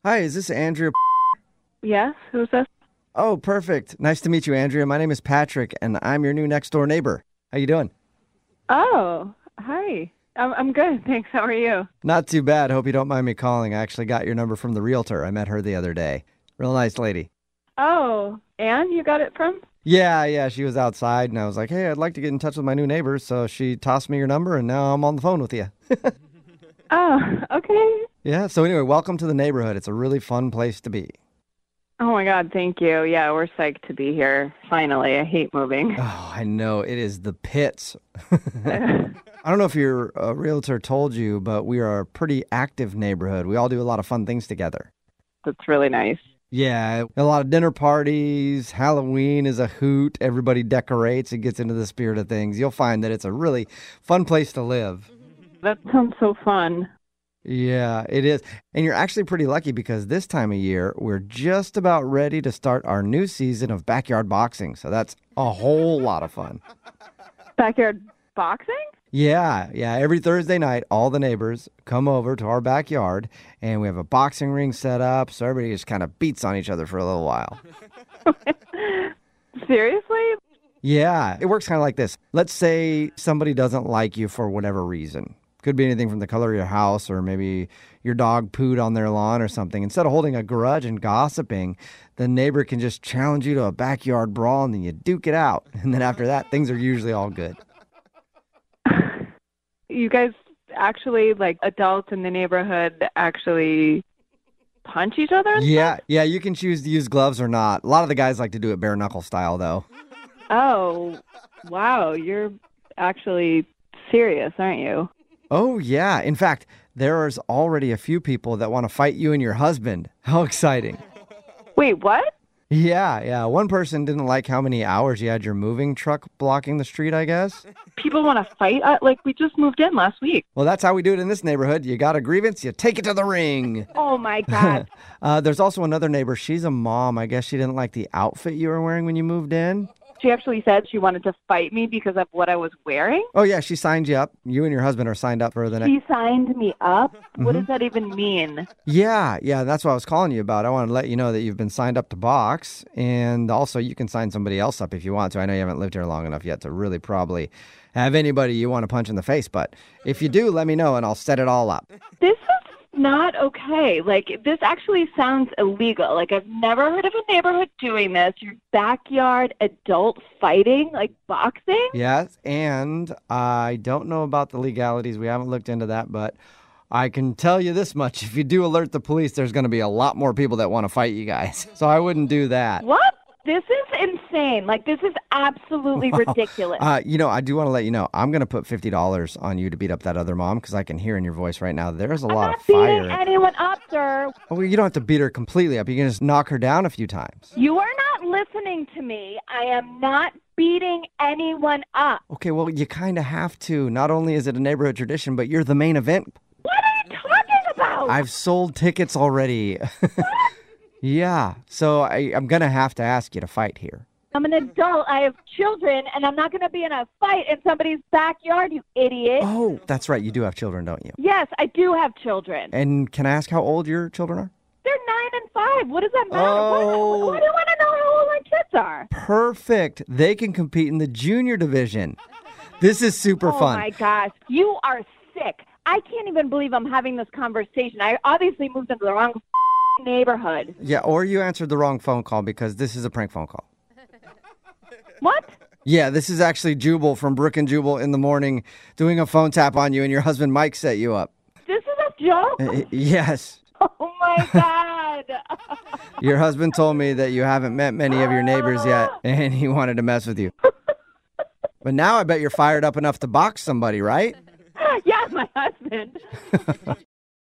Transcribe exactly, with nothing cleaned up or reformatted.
Hi, is this Andrea? Yes, who's this? Oh, perfect. Nice to meet you, Andrea. My name is Patrick, and I'm your new next-door neighbor. How you doing? Oh, hi. I'm I'm good, thanks. How are you? Not too bad. Hope you don't mind me calling. I actually got your number from the realtor. I met her the other day. Real nice lady. Oh, Anne, you got it from? Yeah, yeah, she was outside, and I was like, hey, I'd like to get in touch with my new neighbors, so she tossed me your number, and now I'm on the phone with you. Oh, okay. Yeah, so anyway, welcome to the neighborhood. It's a really fun place to be. Oh my God, thank you. Yeah, we're psyched to be here. Finally, I hate moving. Oh, I know. It is the pits. I don't know if your uh, realtor told you, but we are a pretty active neighborhood. We all do a lot of fun things together. That's really nice. Yeah, a lot of dinner parties. Halloween is a hoot. Everybody decorates. It gets into the spirit of things. You'll find that it's a really fun place to live. That sounds so fun. Yeah, it is. And you're actually pretty lucky because this time of year, we're just about ready to start our new season of backyard boxing. So that's a whole lot of fun. Backyard boxing? Yeah, yeah. Every Thursday night, all the neighbors come over to our backyard, and we have a boxing ring set up, so everybody just kind of beats on each other for a little while. Seriously? Yeah, it works kind of like this. Let's say somebody doesn't like you for whatever reason. Could be anything from the color of your house, or maybe your dog pooed on their lawn or something. Instead of holding a grudge and gossiping, the neighbor can just challenge you to a backyard brawl, and then you duke it out. And then after that, things are usually all good. You guys actually, like adults in the neighborhood, actually punch each other? and Yeah, stuff? yeah, you can choose to use gloves or not. A lot of the guys like to do it bare knuckle style, though. Oh, wow. You're actually serious, aren't you? Oh, yeah. In fact, there's already a few people that want to fight you and your husband. How exciting. Wait, what? Yeah, yeah. One person didn't like how many hours you had your moving truck blocking the street, I guess. People want to fight? Uh, like, we just moved in last week. Well, that's how we do it in this neighborhood. You got a grievance, you take it to the ring. Oh, my God. uh, there's also another neighbor. She's a mom. I guess she didn't like the outfit you were wearing when you moved in. She actually said she wanted to fight me because of what I was wearing. Oh, yeah, she signed you up. You and your husband are signed up for the next... She signed me up? What does that even mean? Yeah, yeah, that's what I was calling you about. I wanted to let you know that you've been signed up to box, and also you can sign somebody else up if you want to. I know you haven't lived here long enough yet to really probably have anybody you want to punch in the face, but if you do, let me know, and I'll set it all up. This is not okay. Like, this actually sounds illegal. Like, I've never heard of a neighborhood doing this. Your backyard adult fighting, like boxing? Yes, and I don't know about the legalities. We haven't looked into that, but I can tell you this much. If you do alert the police, there's going to be a lot more people that want to fight you guys. So I wouldn't do that. What? This is insane. Like, this is absolutely ridiculous. Uh, you know, I do want to let you know, I'm going to put fifty dollars on you to beat up that other mom because I can hear in your voice right now there's a I'm lot not of fire. beating anyone up, sir. Oh, well, you don't have to beat her completely up. You can just knock her down a few times. You are not listening to me. I am not beating anyone up. Okay, well, you kind of have to. Not only is it a neighborhood tradition, but you're the main event. What are you talking about? I've sold tickets already. Yeah, so I, I'm going to have to ask you to fight here. I'm an adult. I have children, and I'm not going to be in a fight in somebody's backyard, you idiot. Oh, that's right. You do have children, don't you? Yes, I do have children. And can I ask how old your children are? They're nine and five. What does that matter? Oh. Why, why do you want to know how old my kids are? Perfect. They can compete in the junior division. This is super oh, fun. my gosh. You are sick. I can't even believe I'm having this conversation. I obviously moved into the wrong neighborhood. Yeah, or you answered the wrong phone call because this is a prank phone call. What? Yeah, this is actually Jubal from Brook and Jubal in the morning doing a phone tap on you, and your husband Mike set you up. This is a joke? Uh, yes. Oh, my God. Your husband told me that you haven't met many of your neighbors yet, and he wanted to mess with you. But now I bet you're fired up enough to box somebody, right? Yeah, my husband.